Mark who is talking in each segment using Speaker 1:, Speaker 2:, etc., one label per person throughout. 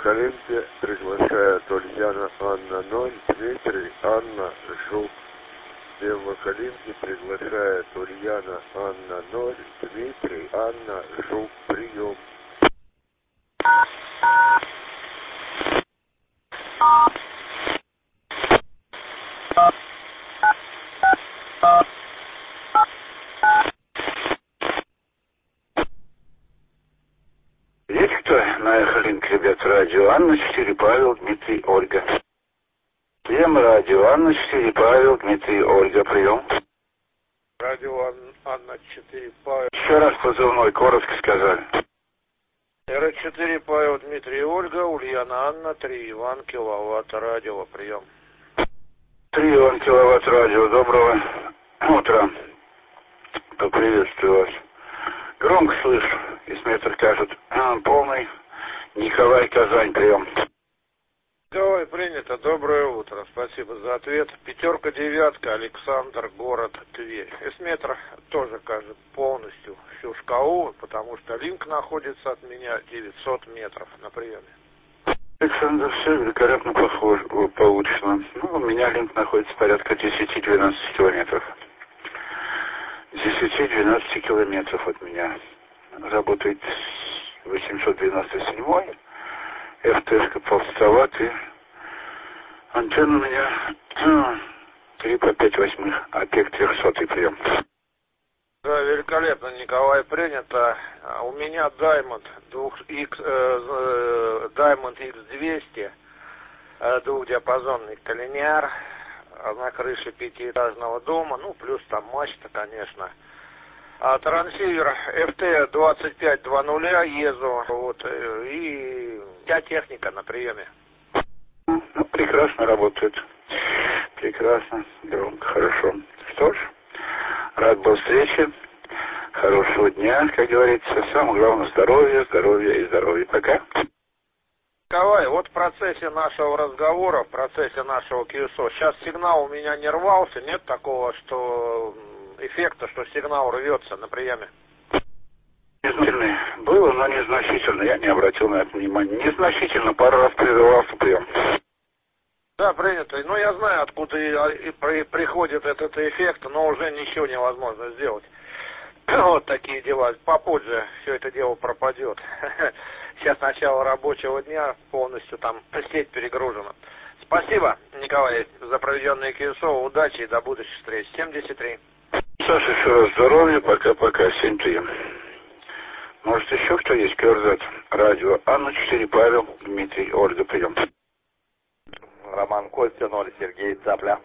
Speaker 1: Евкалипте приглашает Ульяна Анна 0, Дмитрий, Анна, Жук. В Евкалипте приглашает Ульяна Анна 0, Дмитрий, Анна, Жук. Прием.
Speaker 2: Есть кто на Эхолинк, ребят, радио? Анна 4, Павел, Дмитрий, Ольга. Всем радио. Анна 4, Павел, Дмитрий, Ольга. Прием.
Speaker 3: Радио Анна 4, Павел.
Speaker 2: Еще раз позывной, коротко сказали.
Speaker 3: Р4, Павел, Дмитрий, Ольга, Ульяна, Анна, 3, Иван, киловатт, радио, прием.
Speaker 2: 3, Иван, киловатт, радио. Доброго утра. Поприветствую вас. Громко слышу, из метра кажут. Полный. Николай, Казань, прием.
Speaker 3: Николай, принято. Доброе утро. Спасибо за ответ. 5, 9, Александр, город Тверь. Эсметр тоже кажет полностью всю шкалу, потому что линк находится от меня 900 метров на приеме.
Speaker 2: Александр, все великолепно получено. У меня линк находится порядка 10-12 километров. 10-12 километров от меня. Работает 897-й. ФТшка полстоватый. Антенна у меня 3 по 5 восьмых. Опек 300-й прием.
Speaker 3: Да, великолепно, Николай, принято. У меня Diamond X200, двухдиапазонный коллинеар на крыше пятиэтажного дома, ну, плюс там мачта, конечно. Трансивер FT2520 ЕЗУ, вот, и вся техника на приеме.
Speaker 2: Ну, прекрасно работает. Прекрасно, громко, хорошо. Что ж, рад был встрече. Хорошего дня, как говорится. Самое главное, здоровья, здоровья и здоровья. Пока.
Speaker 3: Николай, вот в процессе нашего разговора, в процессе нашего QSO, сейчас сигнал у меня не рвался, нет такого, что эффекта, что сигнал рвется на приеме?
Speaker 2: Незначительный. Было, но незначительно. Я не обратил на это внимания. Незначительно. Пару раз прерывался прием.
Speaker 3: Да, принято. Ну, я знаю, откуда приходит этот эффект, но уже ничего невозможно сделать. Вот такие дела. Попозже все это дело пропадет. Сейчас начало рабочего дня, полностью там сеть перегружена. Спасибо, Николай, за проведенные QSO. Удачи и до будущих встреч. 73.
Speaker 2: Саша, еще раз здоровья. Пока-пока. 7-3. Может, еще кто есть? Кёрзат. Радио. Анна 4, Павел, Дмитрий, Ольга. Прием.
Speaker 4: Роман Костя, 0, Сергей, Цапля.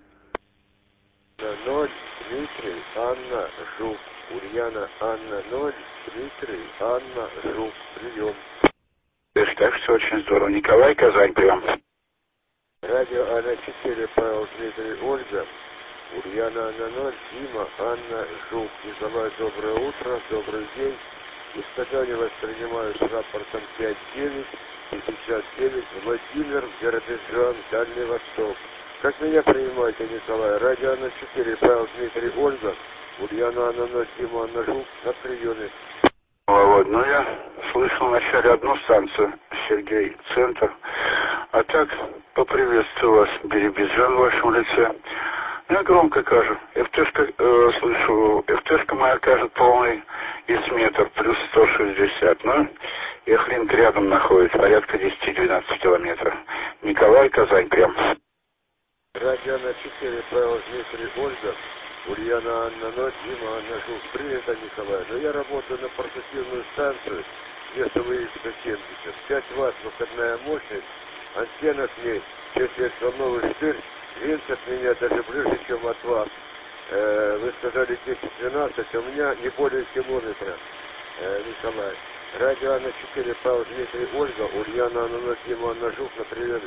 Speaker 1: 0, Дмитрий, Анна, Жук. Ульяна, Анна, 0, Дмитрий, Анна, Жук. Прием.
Speaker 2: Так что очень здорово. Николай, Казань, прием.
Speaker 1: Радио Анна 4, Павел, Дмитрий, Ольга. Ульяна, Анна, 0, Дима, Анна, Жук. Николай, доброе утро, добрый день. Из Казани воспринимаю с рапортом 5-9, 59, Владимир, Биробиджан, Дальний Восток. Как меня принимаете, Николай? Радио Анна 4, Павел, Дмитрий, Ольга. Ульяна, Анна, 0, Дима, Анна, Жук. На приеме.
Speaker 2: Вот, ну я слышал вначале одну станцию, Сергей, центр. А так, поприветствую вас, Биробиджан в вашем лице. Я громко кажу. ФТшка, слышу, ФТшка моя кажет полный эсметр, плюс 160. Ну, Эхлинк рядом находится, порядка 10-12 километров. Николай, Казань, прям.
Speaker 1: Радио Анна 4, Павел, Дмитрий, Ольга. Ульяна, Анна, 0, Дима, Анна, Жук. Принято, Николай. Но я работаю на портативную станцию, весовый X170. 5 ватт выходная мощность, антенна к ней, 6 волновый штырь. Винт от меня даже ближе, чем от вас. Вы сказали 10-12, а у меня не более километра, Николай. Радио Анна 4, Павел, Дмитрий, Ольга. Ульяна, Анна, 0, Дима, Анна, Жук. На приеме.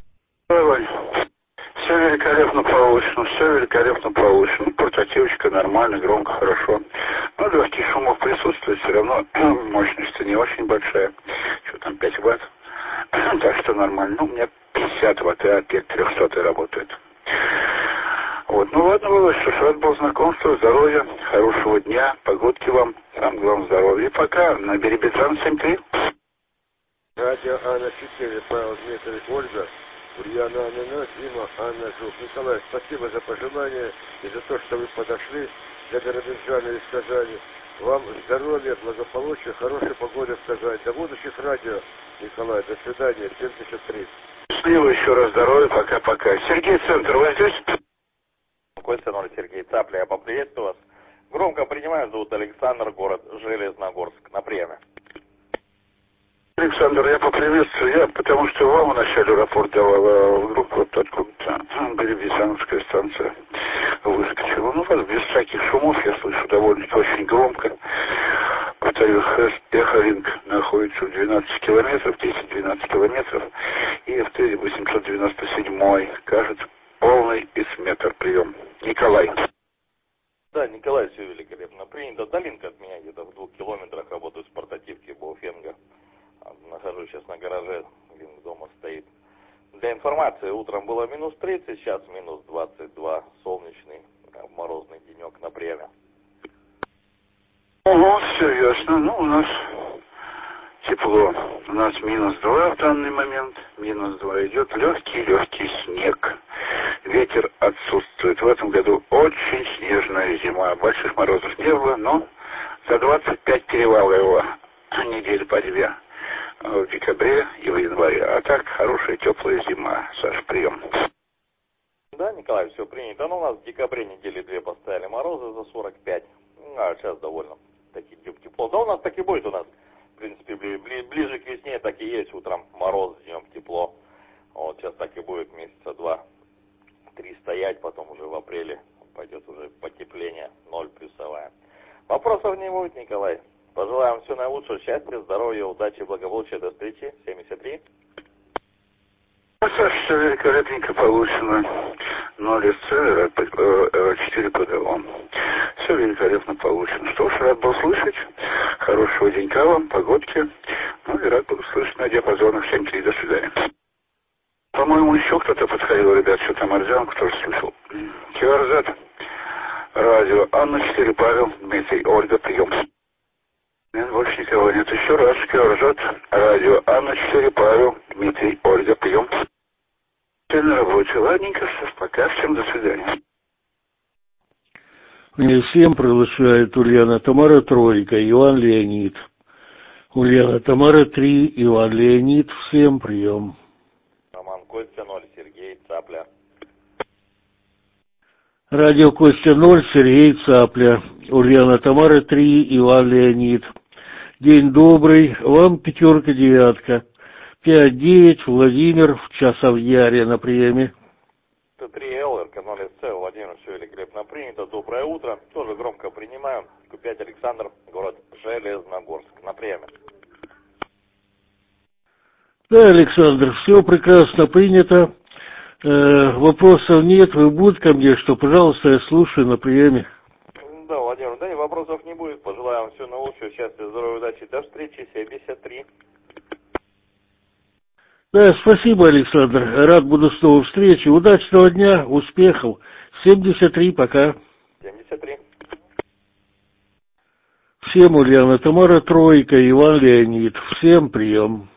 Speaker 2: Все великолепно получено, все великолепно получено. Портативочка нормально, громко, хорошо. Ну, легкий шумов присутствует, все равно мощность не очень большая. Что там, 5 ватт? Так что нормально. Ну, у меня 50 ватт, и опять 300 работает. Вот, ну ладно, Володь, что ж, рад был знакомству, здоровья, хорошего дня, погодки вам, самое главное здоровья. И пока, на Биробиджан 7-3.
Speaker 1: Радио Анна 4, Павел, Дмитрий, Ольга, Ульяна, Анна, Дима, Анна, Жук. Николай, спасибо за пожелания и за то, что вы подошли для биробиджана из Казани. Вам здоровья, благополучия, хорошей погоды в Казани. До будущих радио, Николай. До свидания. 73.
Speaker 2: Счастливо, еще раз здоровья. Пока-пока. Сергей, центр, вы здесь?
Speaker 4: Костя 0, Сергей Цапля, я поприветствую вас. Громко принимаю, зовут Александр, город Железногорск. На приеме.
Speaker 2: Александр, я поприветствую, потому что вам вначале рапорт давала в группу, вот откуда-то, Беребезяновская станция выскочила. Ну, вас без всяких шумов, я слышу довольно-таки очень громко. Повторю, Эхолинк находится в 12 километров, 10-12 километров, и ФТ 897, кажется, полный эсметр прием. Николай.
Speaker 4: Да, Николай, все великолепно принято. Долинка от меня где-то в 2 километрах, работаю в портативке Боуфенга. Нахожусь сейчас на гараже, Линк дома стоит. Для информации, утром было минус 30, сейчас минус 22, солнечный, морозный денек на приеме.
Speaker 2: Ого, все ясно. Ну, у нас тепло. У нас минус 2 в данный момент. Минус 2 идет легкий снег. Ветер отсутствует. В этом году очень снежная зима. Больших морозов не было, но за 25 перевала его недели по 2 в декабре и в январе. А так, хорошая теплая зима. Саш, прием.
Speaker 4: Да, Николай, все принято. Ну, у нас в декабре недели 2 поставили морозы за 45. А сейчас довольно таки тепло. Да у нас так и будет у нас. В принципе, ближе к весне так и есть. Утром мороз, днем тепло. Вот сейчас так и будет месяца 2-3 стоять. Потом уже в апреле пойдет уже потепление. 0 плюсовая. Вопросов не будет, Николай. Пожелаем всего наилучшего, счастья, здоровья, удачи, благополучия. До встречи. 73.
Speaker 2: Саша, все великолепненько получено. 0 СЦ, 4 ПДО. Все великолепно получено. Что ж, рад был слышать. Хорошего денька вам, погодки. Ну и рад буду слышать на диапазонах 7-3. До свидания. По-моему, еще кто-то подходил, ребят, что там Арзянку тоже слышал. КРЗ. Радио Анна 4, Павел, Дмитрий, Ольга, прием. Нет, больше никого нет. Еще раз, КРЗ. Радио Анна 4, Павел, Дмитрий, Ольга, прием. Все на работе. Ладненько, пока, всем до свидания.
Speaker 5: Мне всем приглашает Ульяна Тамара, тройка, Иван Леонид. Ульяна Тамара, 3, Иван Леонид, всем прием.
Speaker 4: Роман Костя 0, Сергей Цапля.
Speaker 5: Радио Костя 0, Сергей Цапля. Ульяна Тамара, 3, Иван Леонид. День добрый, вам 5, 9. 5-9, Владимир в Часовьяре на приеме.
Speaker 4: Т3Л, РК0СЦ, Владимир, все великолепно принято. Доброе утро. Тоже громко принимаем. Q5 Александр, город Железногорск. На приеме.
Speaker 5: Да, Александр, все прекрасно принято. Вопросов нет, вы будете ко мне, что, пожалуйста, я слушаю на приеме.
Speaker 4: Да, Владимир, да и вопросов не будет. Пожелаем всего наилучшего, счастья, здоровья, удачи. До встречи, 73.
Speaker 5: Да, спасибо, Александр. Рад буду снова встречи. Удачного дня, успехов. 73, пока.
Speaker 4: 73.
Speaker 5: Всем Ульяна Тамара, тройка, Иван Леонид. Всем прием.